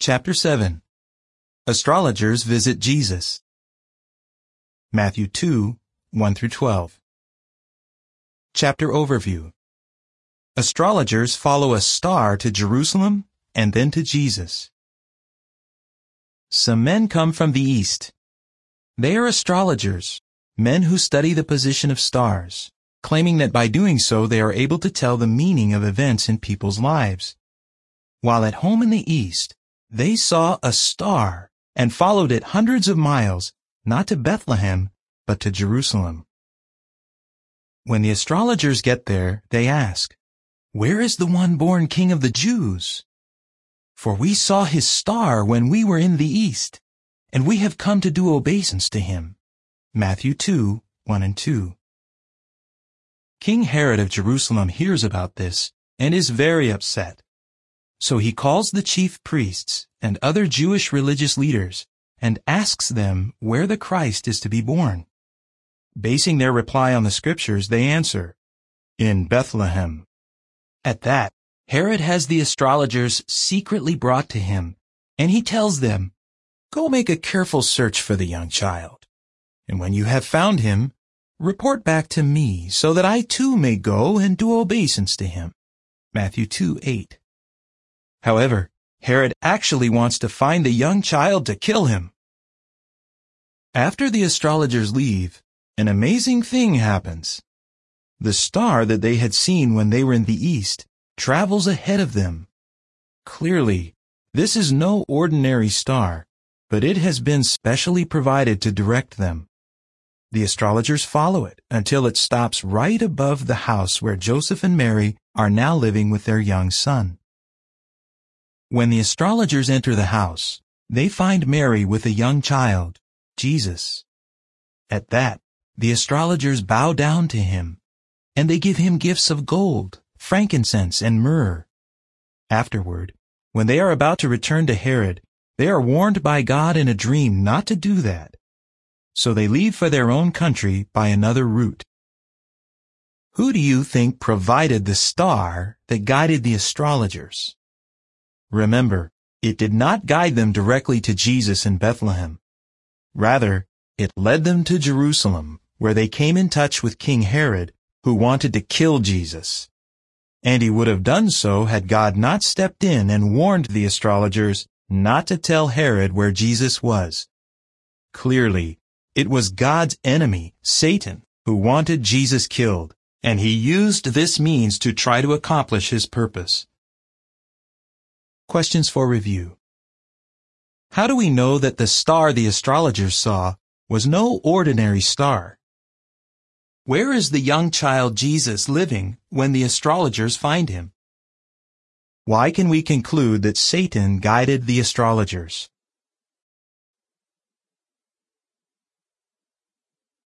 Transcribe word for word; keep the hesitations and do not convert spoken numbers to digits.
Chapter seven. Astrologers visit Jesus. Matthew two, one through twelve. Chapter overview. Astrologers follow a star to Jerusalem and then to Jesus. Some men come from the east. They are astrologers, men who study the position of stars, claiming that by doing so they are able to tell the meaning of events in people's lives. While at home in the east, they saw a star and followed it hundreds of miles, not to Bethlehem, but to Jerusalem. When the astrologers get there, they ask, "Where is the one born King of the Jews? For we saw his star when we were in the east, and we have come to do obeisance to him." Matthew two, one and two. King Herod of Jerusalem hears about this and is very upset. So he calls the chief priests and other Jewish religious leaders and asks them where the Christ is to be born. Basing their reply on the scriptures, they answer, "In Bethlehem." At that, Herod has the astrologers secretly brought to him, and he tells them, "Go make a careful search for the young child, and when you have found him, report back to me so that I too may go and do obeisance to him." Matthew two, eight. However, Herod actually wants to find the young child to kill him. After the astrologers leave, an amazing thing happens. The star that they had seen when they were in the east travels ahead of them. Clearly, this is no ordinary star, but it has been specially provided to direct them. The astrologers follow it until it stops right above the house where Joseph and Mary are now living with their young son. When the astrologers enter the house, they find Mary with a young child, Jesus. At that, the astrologers bow down to him, and they give him gifts of gold, frankincense, and myrrh. Afterward, when they are about to return to Herod, they are warned by God in a dream not to do that. So they leave for their own country by another route. Who do you think provided the star that guided the astrologers? Remember, it did not guide them directly to Jesus in Bethlehem. Rather, it led them to Jerusalem, where they came in touch with King Herod, who wanted to kill Jesus. And he would have done so had God not stepped in and warned the astrologers not to tell Herod where Jesus was. Clearly, it was God's enemy, Satan, who wanted Jesus killed, and he used this means to try to accomplish his purpose. Questions for review. How do we know that the star the astrologers saw was no ordinary star? Where is the young child Jesus living when the astrologers find him? Why can we conclude that Satan guided the astrologers?